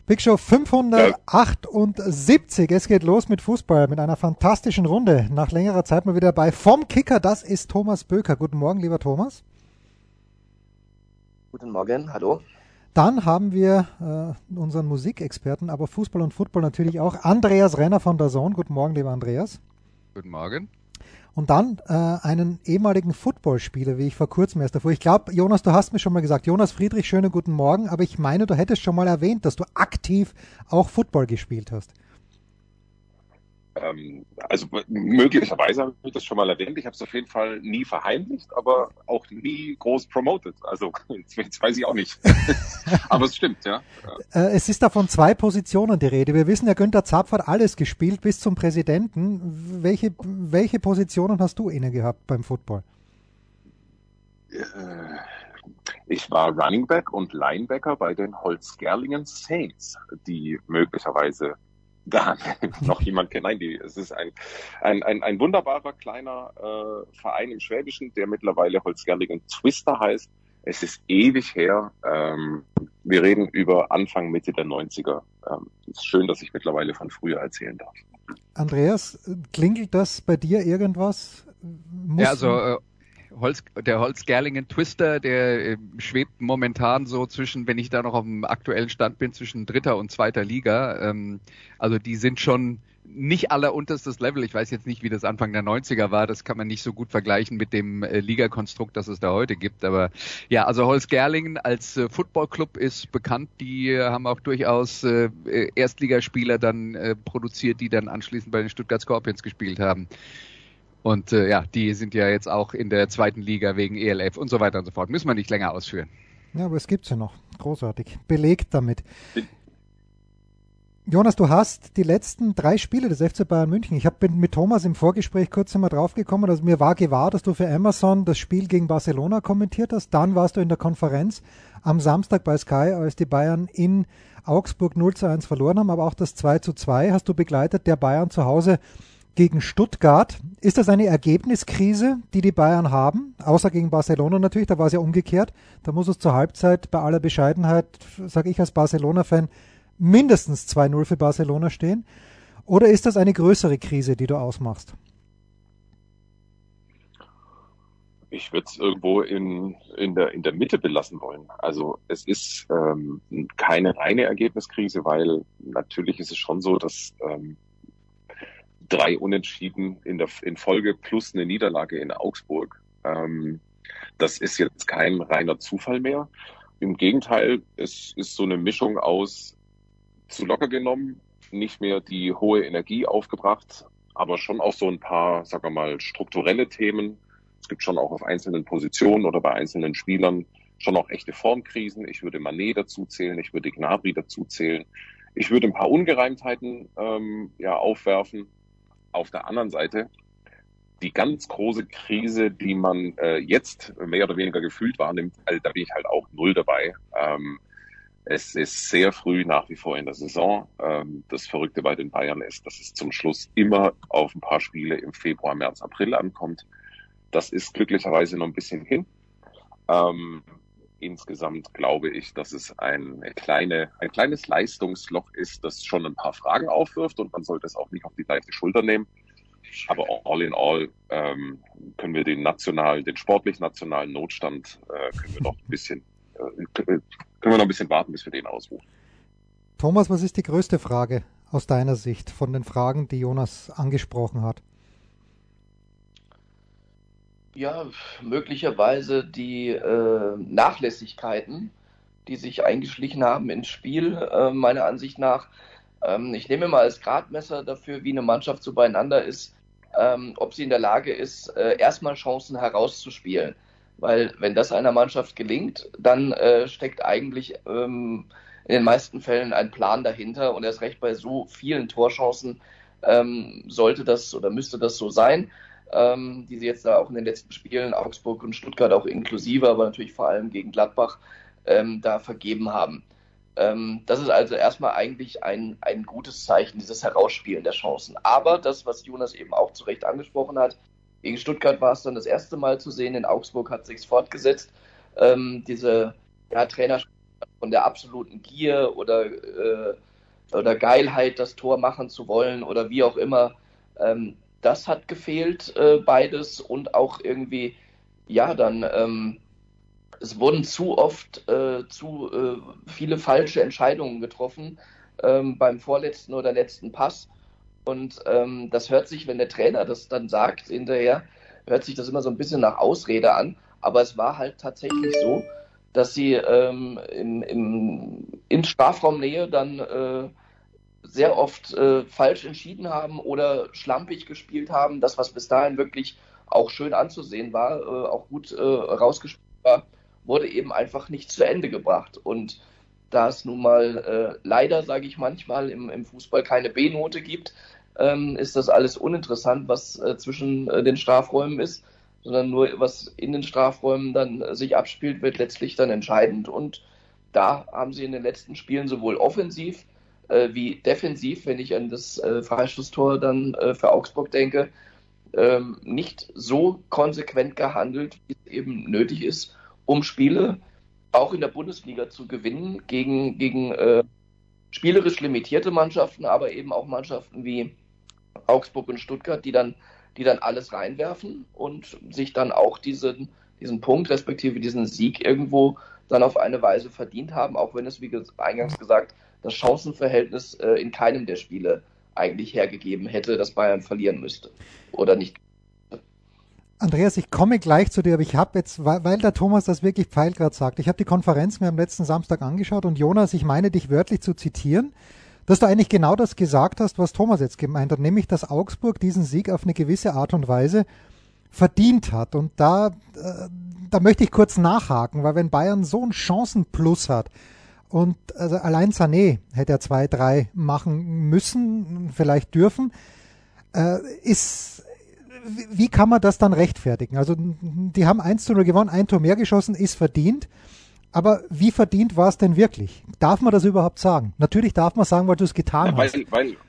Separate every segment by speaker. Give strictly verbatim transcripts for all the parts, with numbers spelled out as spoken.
Speaker 1: Big Show fünfhundertachtundsiebzig. Es geht los mit Fußball, mit einer fantastischen Runde. Nach längerer Zeit mal wieder dabei. Vom Kicker, das ist Thomas Böker. Guten Morgen, lieber Thomas.
Speaker 2: Guten Morgen, hallo.
Speaker 1: Dann haben wir äh, unseren Musikexperten, aber Fußball und Football natürlich auch, Andreas Renner von DAZN. Guten Morgen, lieber Andreas.
Speaker 3: Guten Morgen.
Speaker 1: Und dann äh, einen ehemaligen Footballspieler, wie ich vor kurzem erst davor. Ich glaube, Jonas, du hast mir schon mal gesagt, Jonas Friedrich, schönen guten Morgen, aber ich meine, du hättest schon mal erwähnt, dass du aktiv auch Football gespielt hast.
Speaker 4: Ähm, also möglicherweise habe ich das schon mal erwähnt. Ich habe es auf jeden Fall nie verheimlicht, aber auch nie groß promoted. Also jetzt weiß ich auch nicht. Aber es stimmt, ja.
Speaker 1: Äh, es ist da von zwei Positionen die Rede. Wir wissen ja, Günther Zapf hat alles gespielt bis zum Präsidenten. Welche, welche Positionen hast du inne gehabt beim Football?
Speaker 4: Ich war Running Back und Linebacker bei den Holzgerlingen Saints, die möglicherweise da noch jemand kennt. Nein, die, es ist ein, ein, ein, ein wunderbarer kleiner äh, Verein im Schwäbischen, der mittlerweile Holzgerlingen Twister heißt. Es ist ewig her. Ähm, wir reden über Anfang, Mitte der neunziger. Ähm, es ist schön, dass ich mittlerweile von früher erzählen darf.
Speaker 1: Andreas, klingelt das bei dir irgendwas?
Speaker 3: Muss ja, also äh, Holz, der Holzgerlingen Twister, der äh, schwebt momentan so zwischen, wenn ich da noch auf dem aktuellen Stand bin, zwischen dritter und zweiter Liga. Ähm, also die sind schon nicht allerunterstes Level. Ich weiß jetzt nicht, wie das Anfang der neunziger war. Das kann man nicht so gut vergleichen mit dem äh, Ligakonstrukt, das es da heute gibt. Aber ja, also Holzgerlingen als äh, Footballclub ist bekannt. Die äh, haben auch durchaus äh, Erstligaspieler dann äh, produziert, die dann anschließend bei den Stuttgart Scorpions gespielt haben. Und äh, ja, die sind ja jetzt auch in der zweiten Liga wegen E L F und so weiter und so fort. Müssen wir nicht länger ausführen.
Speaker 1: Ja, aber es gibt's ja noch. Großartig. Belegt damit. Jonas, du hast die letzten drei Spiele des F C Bayern München. Ich habe mit Thomas im Vorgespräch kurz einmal draufgekommen, dass mir war gewahr, dass du für Amazon das Spiel gegen Barcelona kommentiert hast. Dann warst du in der Konferenz am Samstag bei Sky, als die Bayern in Augsburg null zu eins verloren haben, aber auch das zwei zu zwei hast du begleitet, der Bayern zu Hause gegen Stuttgart. Ist das eine Ergebniskrise, die die Bayern haben? Außer gegen Barcelona natürlich, da war es ja umgekehrt. Da muss es zur Halbzeit bei aller Bescheidenheit, sage ich als Barcelona-Fan, mindestens zwei null für Barcelona stehen. Oder ist das eine größere Krise, die du ausmachst?
Speaker 4: Ich würde es irgendwo in, in, der, in der Mitte belassen wollen. Also es ist ähm, keine reine Ergebniskrise, weil natürlich ist es schon so, dass ähm, drei Unentschieden in der in Folge plus eine Niederlage in Augsburg. Ähm, das ist jetzt kein reiner Zufall mehr. Im Gegenteil, es ist so eine Mischung aus zu locker genommen, nicht mehr die hohe Energie aufgebracht, aber schon auch so ein paar, sagen wir mal, strukturelle Themen. Es gibt schon auch auf einzelnen Positionen oder bei einzelnen Spielern schon auch echte Formkrisen. Ich würde Mané dazu zählen, ich würde Gnabry dazu zählen. Ich würde ein paar Ungereimtheiten ähm, ja aufwerfen. Auf der anderen Seite die ganz große Krise, die man äh, jetzt mehr oder weniger gefühlt wahrnimmt, also da bin ich halt auch null dabei. Ähm, es ist sehr früh nach wie vor in der Saison. Ähm, das Verrückte bei den Bayern ist, dass es zum Schluss immer auf ein paar Spiele im Februar, März, April ankommt. Das ist glücklicherweise noch ein bisschen hin. Ähm, insgesamt glaube ich, dass es ein, eine kleine, ein kleines Leistungsloch ist, das schon ein paar Fragen aufwirft und man sollte es auch nicht auf die leichte Schulter nehmen. Aber all in all ähm, können wir den nationalen, den sportlich nationalen Notstand äh, können wir noch ein bisschen, äh, können wir noch ein bisschen warten, bis wir den ausrufen.
Speaker 1: Thomas, was ist die größte Frage aus deiner Sicht von den Fragen, die Jonas angesprochen hat?
Speaker 2: Ja, möglicherweise die äh, Nachlässigkeiten, die sich eingeschlichen haben ins Spiel, äh, meiner Ansicht nach. Ähm, ich nehme mal als Gradmesser dafür, wie eine Mannschaft so beieinander ist, ähm, ob sie in der Lage ist, äh, erstmal Chancen herauszuspielen. Weil wenn das einer Mannschaft gelingt, dann äh, steckt eigentlich ähm, in den meisten Fällen ein Plan dahinter und erst recht bei so vielen Torchancen ähm, sollte das oder müsste das so sein. Ähm, die sie jetzt da auch in den letzten Spielen, Augsburg und Stuttgart auch inklusive, aber natürlich vor allem gegen Gladbach, ähm, da vergeben haben. Ähm, das ist also erstmal eigentlich ein, ein gutes Zeichen, dieses Herausspielen der Chancen. Aber das, was Jonas eben auch zu Recht angesprochen hat, gegen Stuttgart war es dann das erste Mal zu sehen, in Augsburg hat sich's fortgesetzt. Ähm, diese ja, Trainer von der absoluten Gier oder, äh, oder Geilheit, das Tor machen zu wollen oder wie auch immer. Ähm, das hat gefehlt, äh, beides und auch irgendwie, ja, dann, ähm, es wurden zu oft äh, zu äh, viele falsche Entscheidungen getroffen ähm, beim vorletzten oder letzten Pass. Und ähm, das hört sich, wenn der Trainer das dann sagt hinterher, hört sich das immer so ein bisschen nach Ausrede an. Aber es war halt tatsächlich so, dass sie ähm, im, im, in Strafraumnähe dann äh, sehr oft äh, falsch entschieden haben oder schlampig gespielt haben. Das, was bis dahin wirklich auch schön anzusehen war, äh, auch gut äh, rausgespielt war, wurde eben einfach nicht zu Ende gebracht. Und da es nun mal äh, leider, sage ich manchmal, im, im Fußball keine B-Note gibt, ähm, ist das alles uninteressant, was äh, zwischen äh, den Strafräumen ist, sondern nur was in den Strafräumen dann äh, sich abspielt, wird letztlich dann entscheidend. Und da haben sie in den letzten Spielen sowohl offensiv äh, wie defensiv, wenn ich an das äh, Freistoßtor dann äh, für Augsburg denke, ähm, nicht so konsequent gehandelt, wie es eben nötig ist, um Spiele auch in der Bundesliga zu gewinnen gegen, gegen äh, spielerisch limitierte Mannschaften, aber eben auch Mannschaften wie Augsburg und Stuttgart, die dann, die dann alles reinwerfen und sich dann auch diesen, diesen Punkt, respektive diesen Sieg irgendwo dann auf eine Weise verdient haben, auch wenn es, wie eingangs gesagt, das Chancenverhältnis äh, in keinem der Spiele eigentlich hergegeben hätte, dass Bayern verlieren müsste oder nicht.
Speaker 1: Andreas, ich komme gleich zu dir, aber ich habe jetzt, weil der Thomas das wirklich Pfeil gerade sagt, ich habe die Konferenz mir am letzten Samstag angeschaut und Jonas, ich meine dich wörtlich zu zitieren, dass du eigentlich genau das gesagt hast, was Thomas jetzt gemeint hat, nämlich, dass Augsburg diesen Sieg auf eine gewisse Art und Weise verdient hat. Und da, äh, da möchte ich kurz nachhaken, weil wenn Bayern so einen Chancenplus hat und also allein Sané hätte er zwei, drei machen müssen, vielleicht dürfen, äh, ist wie kann man das dann rechtfertigen? Also die haben eins zu null gewonnen, ein Tor mehr geschossen, ist verdient. Aber wie verdient war es denn wirklich? Darf man das überhaupt sagen? Natürlich darf man sagen, weil du es getan
Speaker 4: ja, weil,
Speaker 1: hast.
Speaker 4: Weil,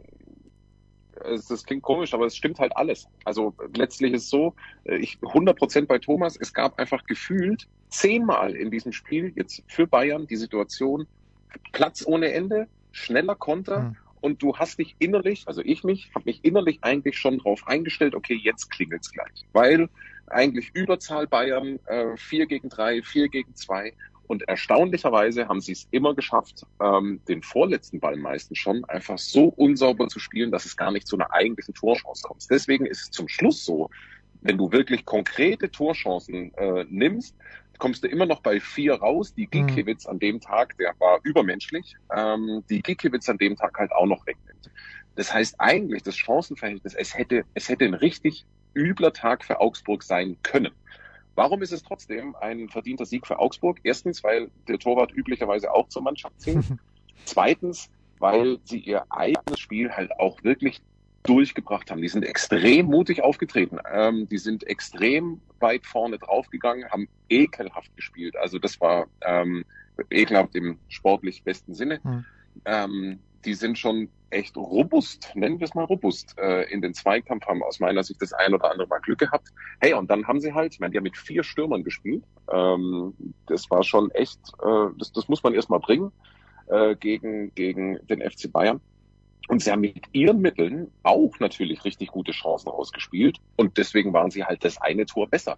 Speaker 4: es, das klingt komisch, aber es stimmt halt alles. Also letztlich ist es so, ich hundert Prozent bei Thomas, es gab einfach gefühlt zehnmal in diesem Spiel jetzt für Bayern die Situation, Platz ohne Ende, schneller Konter, hm. Und du hast dich innerlich, also ich mich, habe mich innerlich eigentlich schon drauf eingestellt, okay, jetzt klingelt's gleich. Weil eigentlich Überzahl Bayern, äh, vier gegen drei, vier gegen zwei. Und erstaunlicherweise haben sie es immer geschafft, ähm, den vorletzten Ball meistens schon einfach so unsauber zu spielen, dass es gar nicht zu einer eigentlichen Torchance kommt. Deswegen ist es zum Schluss so, wenn du wirklich konkrete Torchancen äh, nimmst, kommst du immer noch bei vier raus. Die Gikiewicz an dem Tag, der war übermenschlich, ähm, die Gikiewicz an dem Tag halt auch noch wegnimmt. Das heißt eigentlich, das Chancenverhältnis, es hätte, es hätte ein richtig übler Tag für Augsburg sein können. Warum ist es trotzdem ein verdienter Sieg für Augsburg? Erstens, weil der Torwart üblicherweise auch zur Mannschaft zählt. Zweitens, weil sie ihr eigenes Spiel halt auch wirklich durchgebracht haben. Die sind extrem mutig aufgetreten. Ähm, die sind extrem weit vorne draufgegangen, haben ekelhaft gespielt. Also das war ähm, ekelhaft im sportlich besten Sinne. Hm. Ähm, die sind schon echt robust, nennen wir es mal robust, äh, in den Zweikampf, haben aus meiner Sicht das ein oder andere Mal Glück gehabt. Hey, und dann haben sie halt, ich meine, die haben mit vier Stürmern gespielt. Ähm, das war schon echt, äh, das, das muss man erstmal bringen äh, gegen, gegen den F C Bayern. Und sie haben mit ihren Mitteln auch natürlich richtig gute Chancen ausgespielt. Und deswegen waren sie halt das eine Tor besser.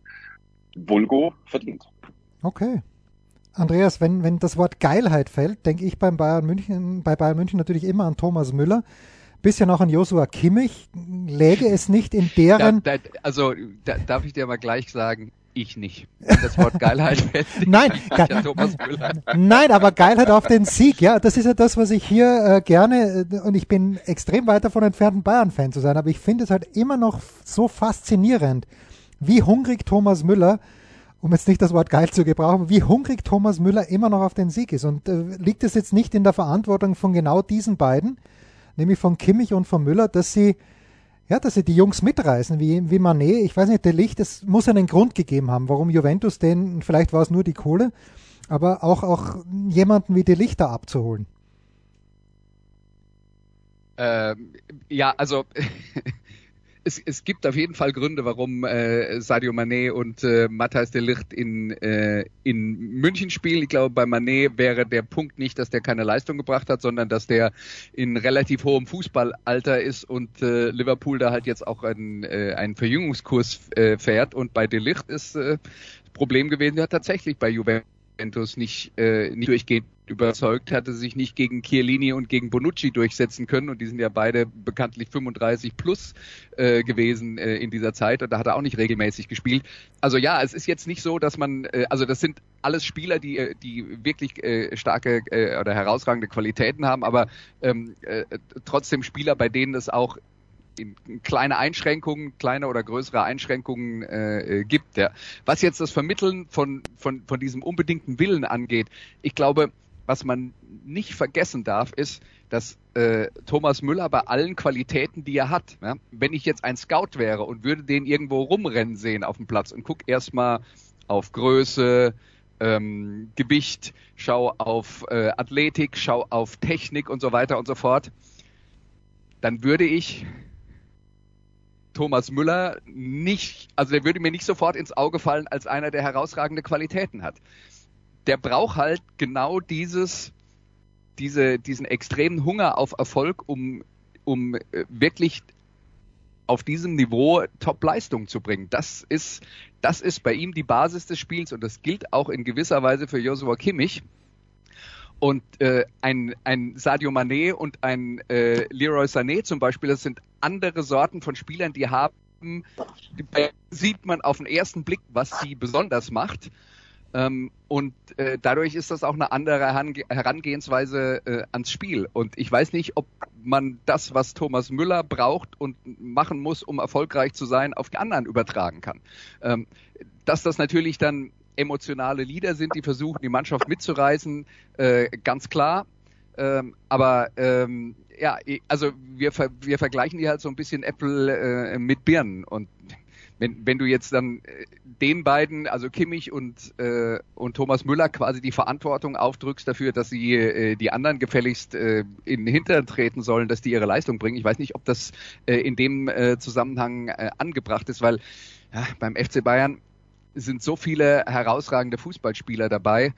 Speaker 4: Vulgo verdient.
Speaker 1: Okay. Andreas, wenn, wenn das Wort Geilheit fällt, denke ich beim Bayern München, bei Bayern München natürlich immer an Thomas Müller. Bisschen auch an Joshua Kimmich. Läge es nicht in deren...
Speaker 3: Da, da, also, da, darf ich dir mal gleich sagen, ich nicht. Das Wort Geilheit fällt nicht
Speaker 1: nein,
Speaker 3: an Thomas Müller.
Speaker 1: Nein, aber Geilheit auf den Sieg, ja, das ist ja das, was ich hier äh, gerne, äh, und ich bin extrem weit davon entfernt, ein Bayern-Fan zu sein, aber ich finde es halt immer noch so faszinierend, wie hungrig Thomas Müller, um jetzt nicht das Wort geil zu gebrauchen, wie hungrig Thomas Müller immer noch auf den Sieg ist. Und äh, liegt es jetzt nicht in der Verantwortung von genau diesen beiden, nämlich von Kimmich und von Müller, dass sie Ja, dass sie die Jungs mitreißen, wie, wie Mané, ich weiß nicht, der Licht, es muss einen Grund gegeben haben, warum Juventus den, vielleicht war es nur die Kohle, aber auch, auch jemanden wie De Ligt da abzuholen.
Speaker 3: Ähm, ja, also es, es gibt auf jeden Fall Gründe, warum äh, Sadio Mané und äh, Matthijs de Ligt in, äh, in München spielen. Ich glaube, bei Mané wäre der Punkt nicht, dass der keine Leistung gebracht hat, sondern dass der in relativ hohem Fußballalter ist und äh, Liverpool da halt jetzt auch einen, äh, einen Verjüngungskurs äh, fährt. Und bei de Ligt ist äh, das Problem gewesen, der hat tatsächlich bei Juventus nicht, äh, nicht durchgehend überzeugt, hatte sich nicht gegen Chiellini und gegen Bonucci durchsetzen können und die sind ja beide bekanntlich fünfunddreißig plus äh, gewesen äh, in dieser Zeit und da hat er auch nicht regelmäßig gespielt. Also ja, es ist jetzt nicht so, dass man, äh, also das sind alles Spieler, die die wirklich äh, starke äh, oder herausragende Qualitäten haben, aber ähm, äh, trotzdem Spieler, bei denen es auch in kleine Einschränkungen, kleine oder größere Einschränkungen äh, gibt. Ja. Was jetzt das Vermitteln von, von, von diesem unbedingten Willen angeht, ich glaube, was man nicht vergessen darf, ist, dass äh, Thomas Müller bei allen Qualitäten, die er hat, ja, wenn ich jetzt ein Scout wäre und würde den irgendwo rumrennen sehen auf dem Platz und guck erstmal auf Größe, ähm, Gewicht, schau auf äh, Athletik, schau auf Technik und so weiter und so fort, dann würde ich Thomas Müller nicht, also der würde mir nicht sofort ins Auge fallen als einer, der herausragende Qualitäten hat. Der braucht halt genau dieses, diese, diesen extremen Hunger auf Erfolg, um, um wirklich auf diesem Niveau Top-Leistung zu bringen. Das ist, das ist bei ihm die Basis des Spiels und das gilt auch in gewisser Weise für Joshua Kimmich. Und äh, ein, ein Sadio Mané und ein äh, Leroy Sané zum Beispiel, das sind andere Sorten von Spielern, die haben, die sieht man auf den ersten Blick, was sie besonders macht. Ähm, und äh, dadurch ist das auch eine andere Herangehensweise äh, ans Spiel. Und ich weiß nicht, ob man das, was Thomas Müller braucht und machen muss, um erfolgreich zu sein, auf die anderen übertragen kann. Ähm, dass das natürlich dann emotionale Leader sind, die versuchen, die Mannschaft mitzureißen, äh, ganz klar. Ähm, aber ähm, ja, also wir, ver- wir vergleichen die halt so ein bisschen Äpfel äh, mit Birnen. Und wenn, wenn du jetzt dann äh, den beiden, also Kimmich und, äh, und Thomas Müller quasi die Verantwortung aufdrückst dafür, dass sie äh, die anderen gefälligst äh, in den Hintern treten sollen, dass die ihre Leistung bringen. Ich weiß nicht, ob das äh, in dem äh, Zusammenhang äh, angebracht ist, weil ja, beim F C Bayern sind so viele herausragende Fußballspieler dabei.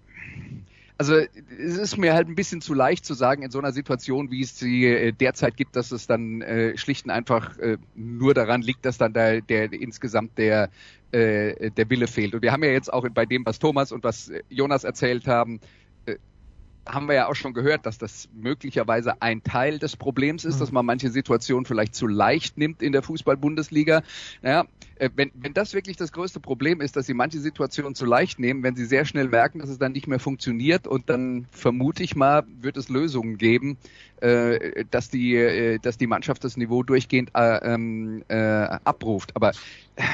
Speaker 3: Also es ist mir halt ein bisschen zu leicht zu sagen in so einer Situation, wie es sie äh, derzeit gibt, dass es dann äh, schlicht und einfach äh, nur daran liegt, dass dann der, der insgesamt der äh, der Wille fehlt. Und wir haben ja jetzt auch bei dem, was Thomas und was Jonas erzählt haben, äh, haben wir ja auch schon gehört, dass das möglicherweise ein Teil des Problems ist, mhm. dass man manche Situationen vielleicht zu leicht nimmt in der Fußball-Bundesliga. Naja, wenn, wenn das wirklich das größte Problem ist, dass sie manche Situationen zu leicht nehmen, wenn sie sehr schnell merken, dass es dann nicht mehr funktioniert und dann vermute ich mal, wird es Lösungen geben, äh, dass die, äh, dass die Mannschaft das Niveau durchgehend äh, äh, abruft. Aber äh,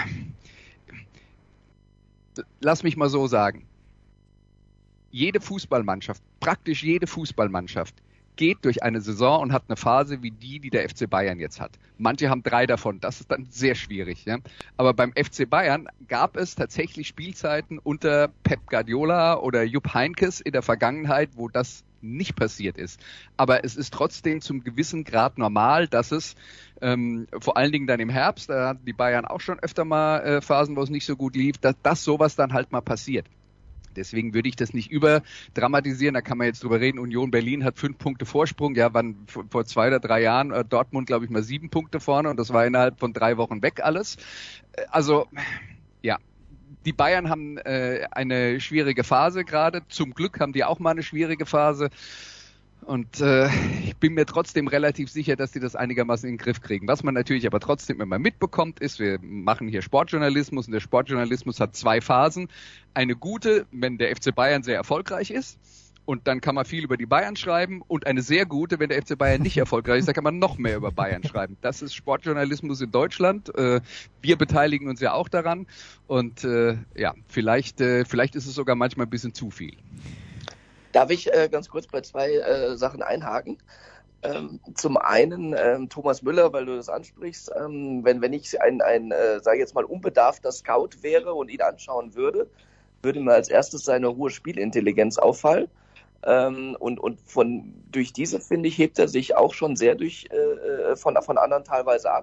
Speaker 3: lass mich mal so sagen. Jede Fußballmannschaft, praktisch jede Fußballmannschaft geht durch eine Saison und hat eine Phase wie die, die der F C Bayern jetzt hat. Manche haben drei davon, das ist dann sehr schwierig. Ja? Aber beim F C Bayern gab es tatsächlich Spielzeiten unter Pep Guardiola oder Jupp Heynckes in der Vergangenheit, wo das nicht passiert ist. Aber es ist trotzdem zum gewissen Grad normal, dass es ähm, vor allen Dingen dann im Herbst, da hatten die Bayern auch schon öfter mal äh, Phasen, wo es nicht so gut lief, dass, dass sowas dann halt mal passiert. Deswegen würde ich das nicht überdramatisieren. Da kann man jetzt drüber reden. Union Berlin hat fünf Punkte Vorsprung. Ja, waren vor zwei oder drei Jahren äh, Dortmund, glaube ich, mal sieben Punkte vorne. Und das war innerhalb von drei Wochen weg alles. Also, ja. Die Bayern haben äh, eine schwierige Phase gerade. Zum Glück haben die auch mal eine schwierige Phase. Und äh, ich bin mir trotzdem relativ sicher, dass die das einigermaßen in den Griff kriegen. Was man natürlich aber trotzdem immer mitbekommt, ist, wir machen hier Sportjournalismus und der Sportjournalismus hat zwei Phasen. Eine gute, wenn der F C Bayern sehr erfolgreich ist und dann kann man viel über die Bayern schreiben, und eine sehr gute, wenn der F C Bayern nicht erfolgreich ist, dann kann man noch mehr über Bayern schreiben. Das ist Sportjournalismus in Deutschland. Äh, wir beteiligen uns ja auch daran und äh, ja, vielleicht, äh, vielleicht ist es sogar manchmal ein bisschen zu viel.
Speaker 2: Darf ich äh, ganz kurz bei zwei äh, Sachen einhaken? Ähm, zum einen ähm, Thomas Müller, weil du das ansprichst, ähm, wenn, wenn ich ein, ein äh, sage ich jetzt mal, unbedarfter Scout wäre und ihn anschauen würde, würde mir als erstes seine hohe Spielintelligenz auffallen. Ähm, und und von durch diese, finde ich, hebt er sich auch schon sehr durch äh, von, von anderen teilweise ab.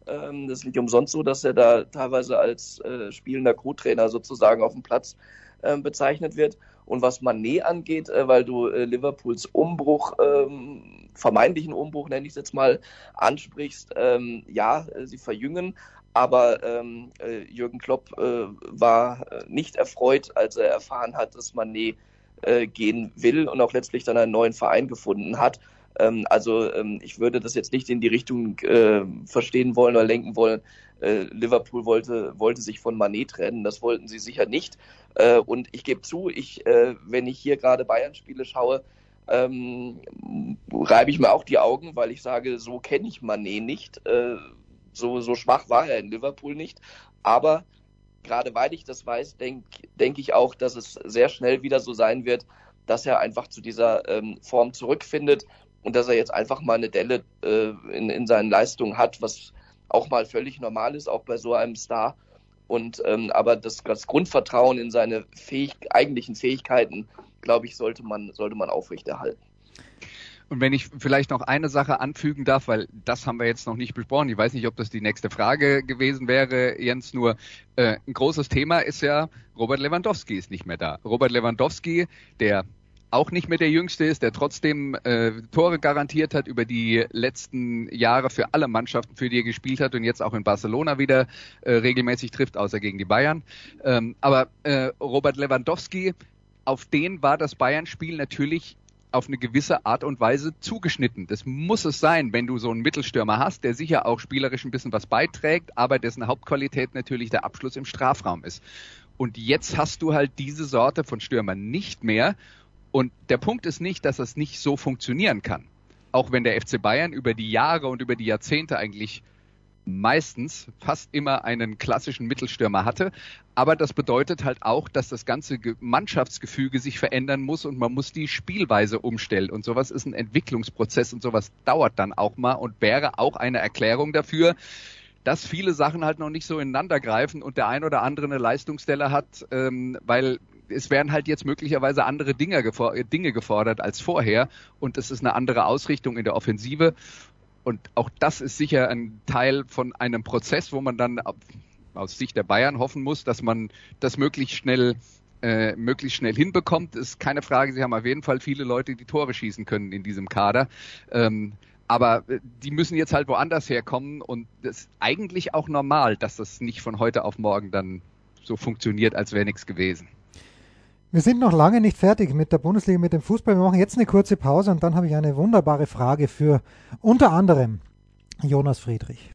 Speaker 2: Ähm, das ist nicht umsonst so, dass er da teilweise als äh, spielender Co-Trainer sozusagen auf dem Platz äh, bezeichnet wird. Und was Mané angeht, äh, weil du äh, Liverpools Umbruch, ähm, vermeintlichen Umbruch, nenne ich es jetzt mal, ansprichst, ähm, ja, äh, sie verjüngen, aber ähm, äh, Jürgen Klopp äh, war nicht erfreut, als er erfahren hat, dass Mané äh, gehen will und auch letztlich dann einen neuen Verein gefunden hat. Ähm, also ähm, ich würde das jetzt nicht in die Richtung äh, verstehen wollen oder lenken wollen, äh, Liverpool wollte, wollte sich von Mané trennen, das wollten sie sicher nicht. Äh, und ich gebe zu, ich, äh, wenn ich hier gerade Bayern-Spiele schaue, ähm, reibe ich mir auch die Augen, weil ich sage, so kenne ich Mané nicht. Äh, so, so schwach war er in Liverpool nicht. Aber gerade weil ich das weiß, denke denk ich auch, dass es sehr schnell wieder so sein wird, dass er einfach zu dieser ähm, Form zurückfindet und dass er jetzt einfach mal eine Delle äh, in, in seinen Leistungen hat, was auch mal völlig normal ist, auch bei so einem Star. Und ähm, aber das, das Grundvertrauen in seine fähig, eigentlichen Fähigkeiten, glaube ich, sollte man, sollte man aufrechterhalten.
Speaker 3: Und wenn ich vielleicht noch eine Sache anfügen darf, weil das haben wir jetzt noch nicht besprochen. Ich weiß nicht, ob das die nächste Frage gewesen wäre, Jens. Nur äh, ein großes Thema ist ja, Robert Lewandowski ist nicht mehr da. Robert Lewandowski, der auch nicht mehr der Jüngste ist, der trotzdem äh, Tore garantiert hat über die letzten Jahre für alle Mannschaften, für die er gespielt hat und jetzt auch in Barcelona wieder äh, regelmäßig trifft, außer gegen die Bayern. Ähm, aber äh, Robert Lewandowski, auf den war das Bayern-Spiel natürlich auf eine gewisse Art und Weise zugeschnitten. Das muss es sein, wenn du so einen Mittelstürmer hast, der sicher auch spielerisch ein bisschen was beiträgt, aber dessen Hauptqualität natürlich der Abschluss im Strafraum ist. Und jetzt hast du halt diese Sorte von Stürmern nicht mehr. Und der Punkt ist nicht, dass es nicht so funktionieren kann. Auch wenn der F C Bayern über die Jahre und über die Jahrzehnte eigentlich meistens fast immer einen klassischen Mittelstürmer hatte. Aber das bedeutet halt auch, dass das ganze Mannschaftsgefüge sich verändern muss und man muss die Spielweise umstellen. Und sowas ist ein Entwicklungsprozess und sowas dauert dann auch mal und wäre auch eine Erklärung dafür, dass viele Sachen halt noch nicht so ineinander greifen und der ein oder andere eine Leistungsstelle hat, ähm, weil es werden halt jetzt möglicherweise andere Dinge, gefor- Dinge gefordert als vorher und es ist eine andere Ausrichtung in der Offensive. Und auch das ist sicher ein Teil von einem Prozess, wo man dann aus Sicht der Bayern hoffen muss, dass man das möglichst schnell, äh, möglichst schnell hinbekommt. Ist keine Frage, sie haben auf jeden Fall viele Leute, die Tore schießen können in diesem Kader. Ähm, aber die müssen jetzt halt woanders herkommen und das ist eigentlich auch normal, dass das nicht von heute auf morgen dann so funktioniert, als wäre nichts gewesen.
Speaker 1: Wir sind noch lange nicht fertig mit der Bundesliga, mit dem Fußball. Wir machen jetzt eine kurze Pause und dann habe ich eine wunderbare Frage für unter anderem Jonas Friedrich.